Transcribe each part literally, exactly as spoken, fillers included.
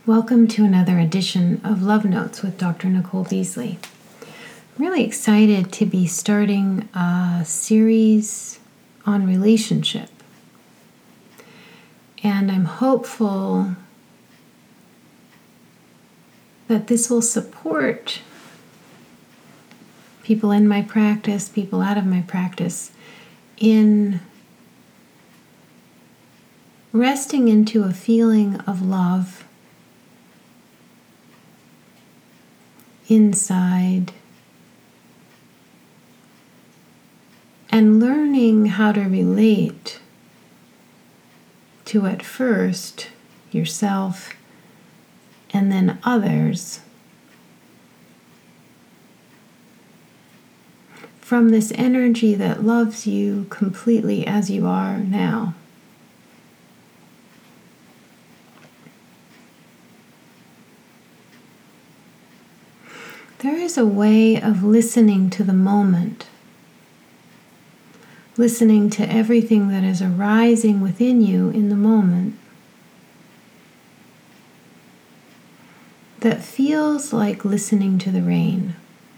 Welcome to another edition of Love Notes with Doctor Nicole Beasley. I'm really excited to be starting a series on relationship. And I'm hopeful that this will support people in my practice, people out of my practice, in resting into a feeling of love inside and learning how to relate to, at first, yourself and then others from this energy that loves you completely as you are now. There is a way of listening to the moment, listening to everything that is arising within you in the moment, that feels like listening to the rain.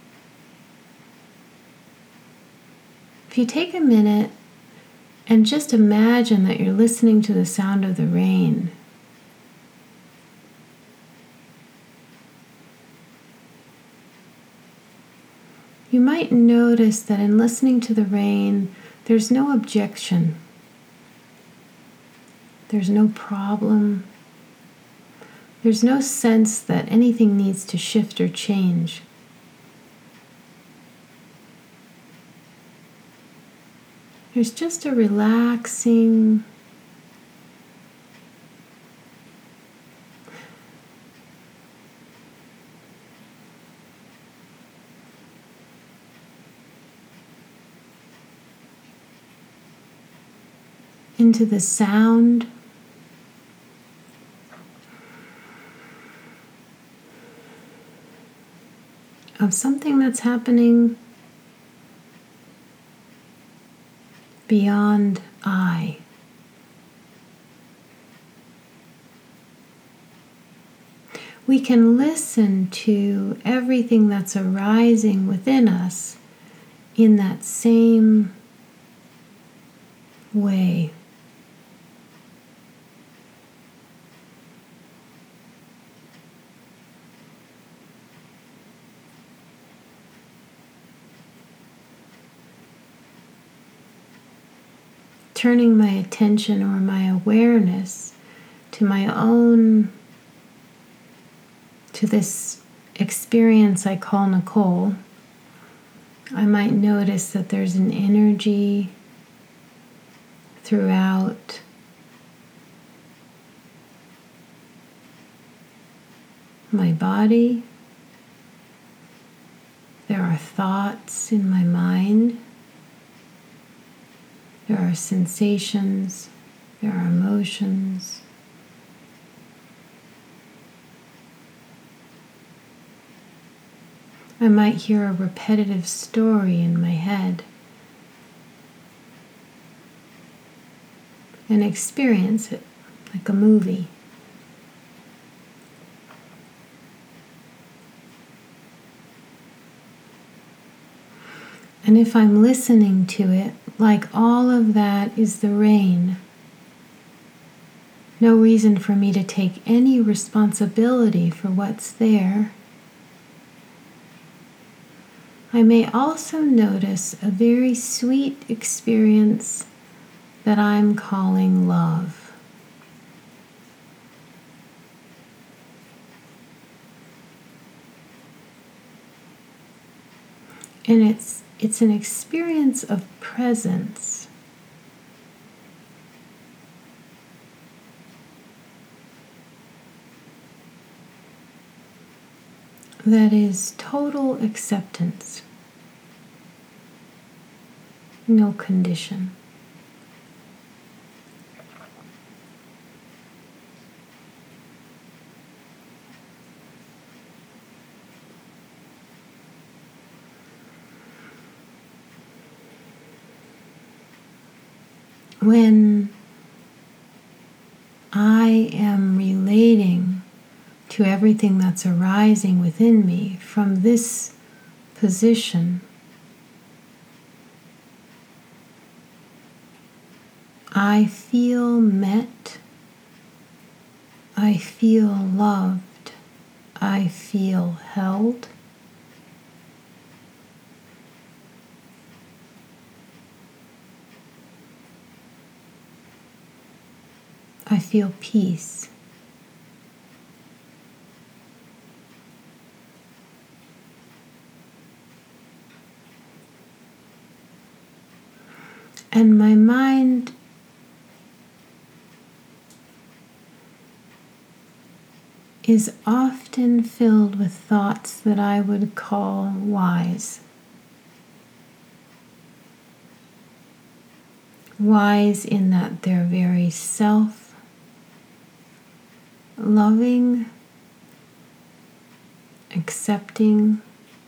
If you take a minute and just imagine that you're listening to the sound of the rain, you might notice that in listening to the rain, there's no objection. There's no problem. There's no sense that anything needs to shift or change. There's just a relaxing, into the sound of something that's happening beyond I. We can listen to everything that's arising within us in that same way. Turning my attention or my awareness to my own, to this experience I call Nicole, I might notice that there's an energy throughout my body. There are thoughts in my mind. There are sensations, there are emotions. I might hear a repetitive story in my head and experience it like a movie. And if I'm listening to it, like all of that is the rain, no reason for me to take any responsibility for what's there. I may also notice a very sweet experience that I'm calling love. And it's It's an experience of presence. That is total acceptance. No condition. When I am relating to everything that's arising within me from this position, I feel met, I feel loved, I feel held. I feel peace. And my mind is often filled with thoughts that I would call wise. Wise in that they're very self-loving, accepting,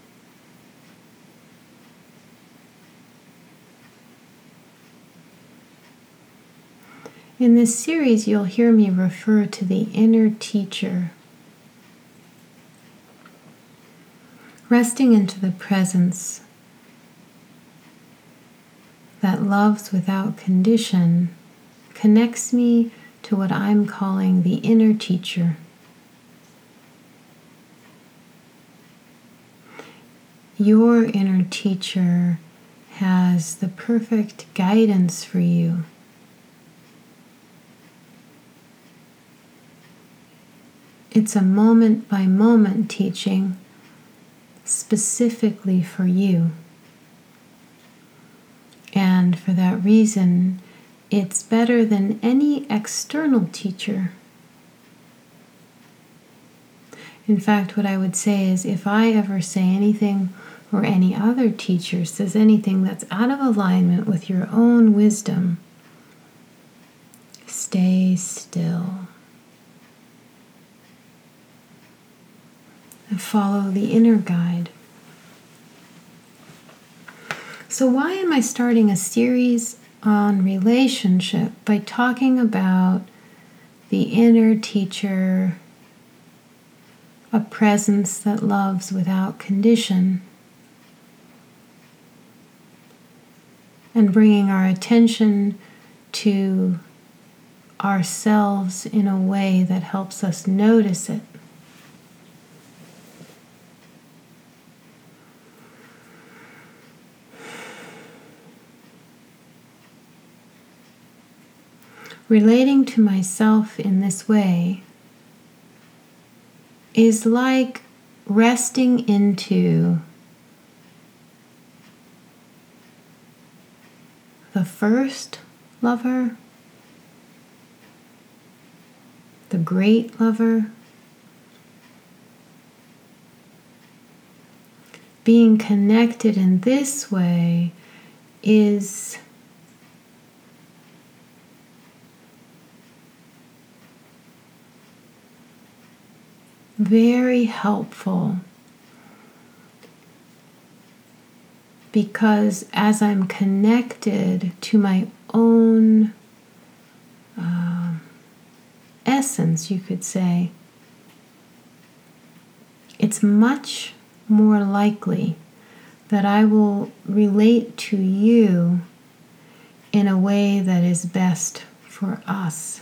in this series, you'll hear me refer to the inner teacher, resting into the presence that loves without condition connects me to what I'm calling the inner teacher. Your inner teacher has the perfect guidance for you. It's a moment-by-moment teaching specifically for you. And for that reason, it's better than any external teacher. In fact, what I would say is if I ever say anything or any other teacher says anything that's out of alignment with your own wisdom, stay still. And follow the inner guide. So why am I starting a series on relationship by talking about the inner teacher, a presence that loves without condition, and bringing our attention to ourselves in a way that helps us notice it? Relating to myself in this way is like resting into the first lover, the great lover. Being connected in this way is very helpful, because as I'm connected to my own uh, essence, you could say, it's much more likely that I will relate to you in a way that is best for us.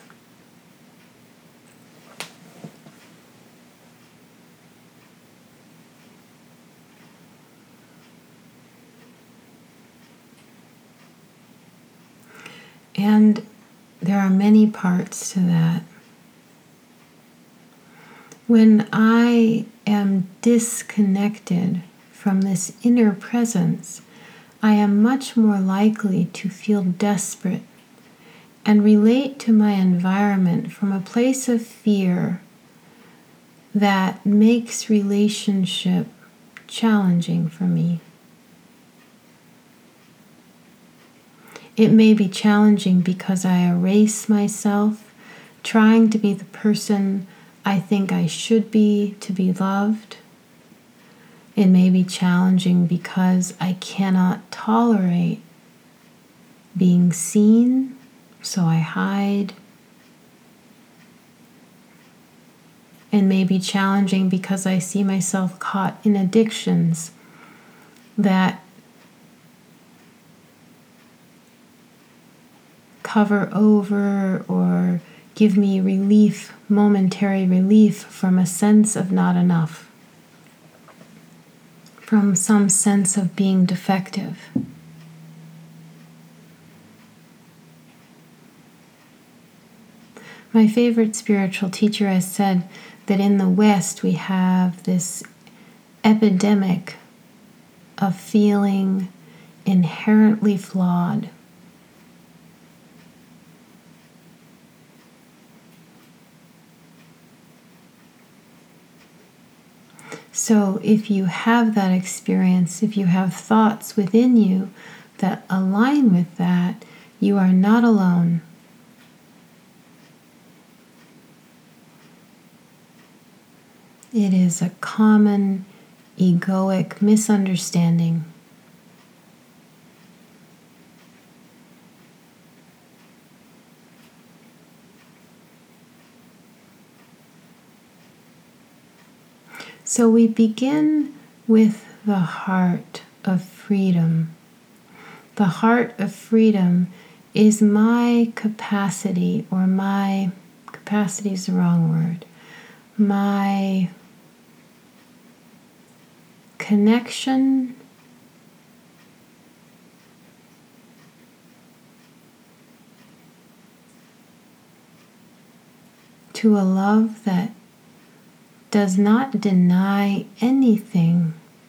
And there are many parts to that. When I am disconnected from this inner presence, I am much more likely to feel desperate and relate to my environment from a place of fear that makes relationship challenging for me. It may be challenging because I erase myself, trying to be the person I think I should be to be loved. It may be challenging because I cannot tolerate being seen, so I hide. and may be challenging because I see myself caught in addictions that cover over or give me relief, momentary relief from a sense of not enough, from some sense of being defective. My favorite spiritual teacher has said that in the West we have this epidemic of feeling inherently flawed. So if you have that experience, if you have thoughts within you that align with that, you are not alone. It is a common egoic misunderstanding. So we begin with the heart of freedom. The heart of freedom is my capacity, or my capacity is the wrong word, my connection to a love that does not deny anything.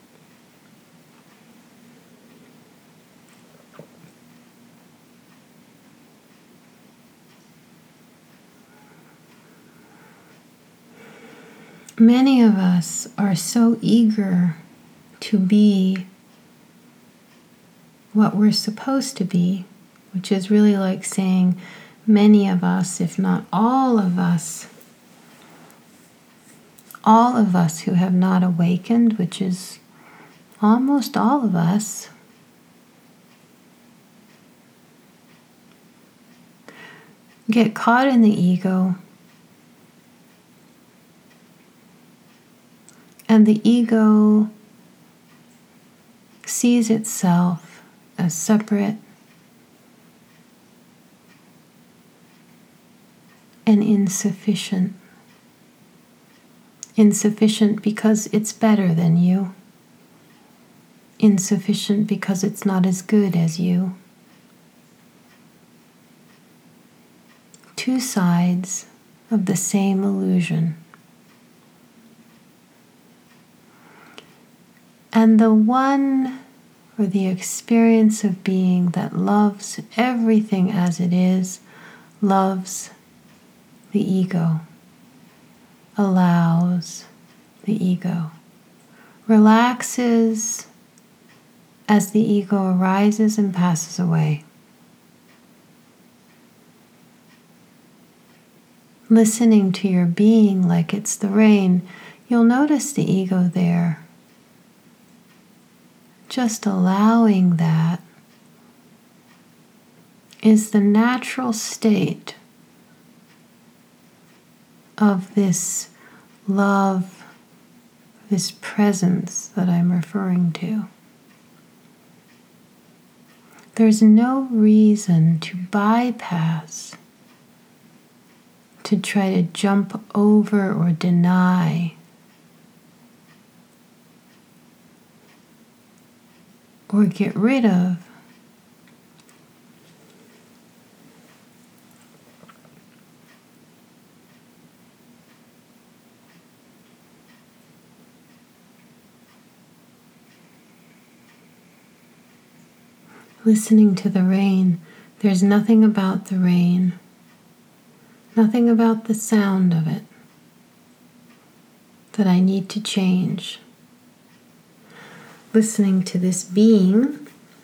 Many of us are so eager to be what we're supposed to be, which is really like saying many of us, if not all of us, all of us who have not awakened, which is almost all of us, get caught in the ego, and the ego sees itself as separate and insufficient. Insufficient because it's better than you. Insufficient because it's not as good as you. Two sides of the same illusion. And the one, or the experience of being that loves everything as it is, loves the ego, allows the ego, relaxes as the ego arises and passes away. Listening to your being like it's the rain, you'll notice the ego there. Just allowing that is the natural state of this love, this presence that I'm referring to. There's no reason to bypass, to try to jump over or deny or get rid of. Listening to the rain, there's nothing about the rain, nothing about the sound of it that I need to change. Listening to this being,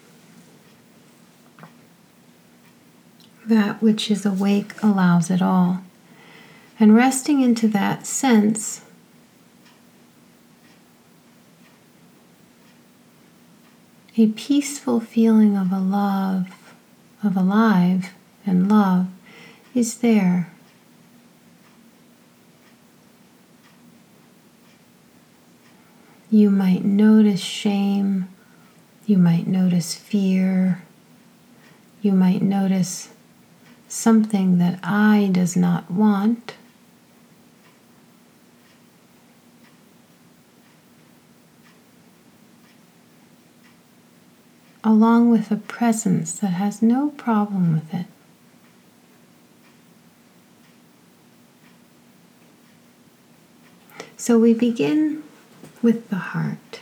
that which is awake allows it all, and resting into that sense, a peaceful feeling of a love, of alive and love is there. You might notice shame. You might notice fear. You might notice something that I does not want. Along with a presence that has no problem with it. So we begin with the heart,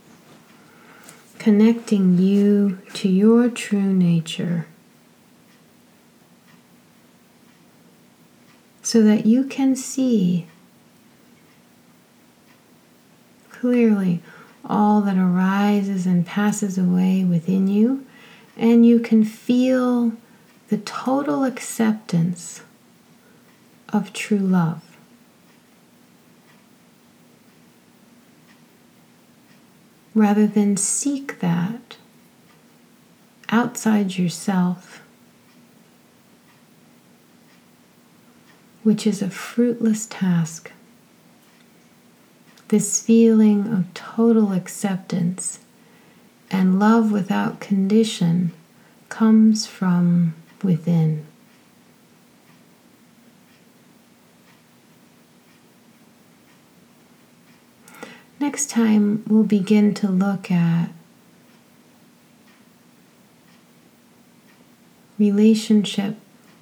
connecting you to your true nature so that you can see clearly all that arises and passes away within you, and you can feel the total acceptance of true love. Rather than seek that outside yourself, which is a fruitless task. This feeling of total acceptance and love without condition comes from within. Next time, we'll begin to look at relationship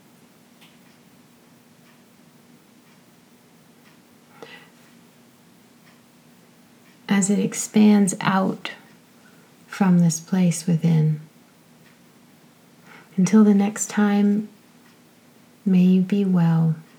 as it expands out from this place within. Until the next time, may you be well.